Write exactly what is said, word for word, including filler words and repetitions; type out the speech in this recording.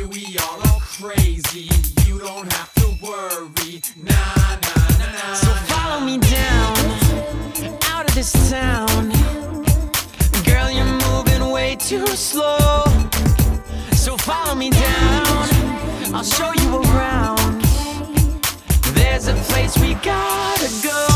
we all are crazy. You don't have to worry. Nah, nah, nah, nah. So follow me down, out of this town. Girl, you're moving way too slow. So follow me down, I'll show you around. There's a place we gotta go.